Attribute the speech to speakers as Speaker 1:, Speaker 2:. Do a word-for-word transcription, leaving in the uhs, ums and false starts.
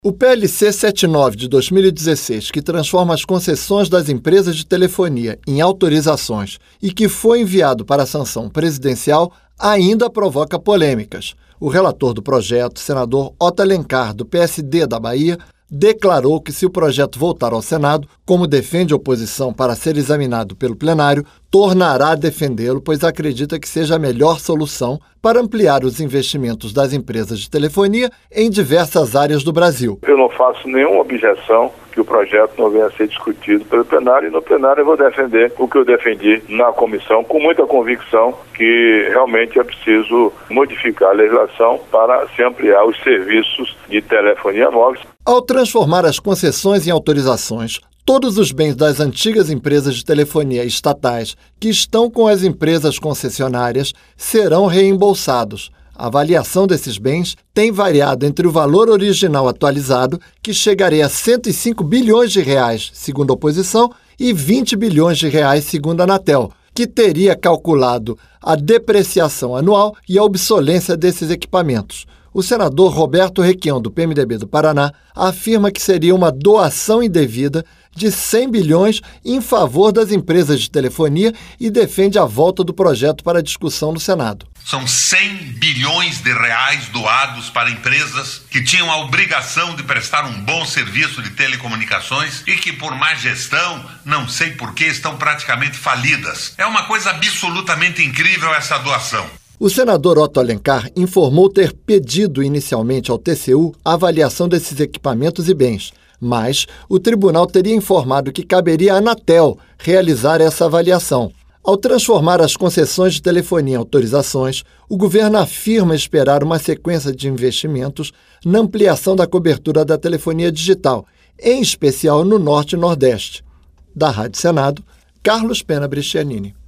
Speaker 1: O P L C setenta e nove de dois mil e dezesseis, que transforma as concessões das empresas de telefonia em autorizações e que foi enviado para a sanção presidencial, ainda provoca polêmicas. O relator do projeto, senador Otto Alencar, do P S D da Bahia, declarou que se o projeto voltar ao Senado, como defende a oposição para ser examinado pelo plenário, tornará a defendê-lo, pois acredita que seja a melhor solução para ampliar os investimentos das empresas de telefonia em diversas áreas do Brasil.
Speaker 2: Eu não faço nenhuma objeção que o projeto não venha a ser discutido pelo plenário, e no plenário eu vou defender o que eu defendi na comissão, com muita convicção que realmente é preciso modificar a legislação para se ampliar os serviços de telefonia móvel.
Speaker 1: Ao transformar as concessões em autorizações, todos os bens das antigas empresas de telefonia estatais que estão com as empresas concessionárias serão reembolsados. A avaliação desses bens tem variado entre o valor original atualizado, que chegaria a cento e cinco bilhões de reais, segundo a oposição, e vinte bilhões de reais, segundo a Anatel, que teria calculado a depreciação anual e a obsolência desses equipamentos. O senador Roberto Requião, do P M D B do Paraná, afirma que seria uma doação indevida de cem bilhões em favor das empresas de telefonia e defende a volta do projeto para discussão no Senado.
Speaker 3: São cem bilhões de reais doados para empresas que tinham a obrigação de prestar um bom serviço de telecomunicações e que, por má gestão, não sei por que, estão praticamente falidas. É uma coisa absolutamente incrível essa doação.
Speaker 1: O senador Otto Alencar informou ter pedido inicialmente ao T C U a avaliação desses equipamentos e bens, mas o tribunal teria informado que caberia à Anatel realizar essa avaliação. Ao transformar as concessões de telefonia em autorizações, o governo afirma esperar uma sequência de investimentos na ampliação da cobertura da telefonia digital, em especial no Norte e Nordeste. Da Rádio Senado, Carlos Pena Brescianini.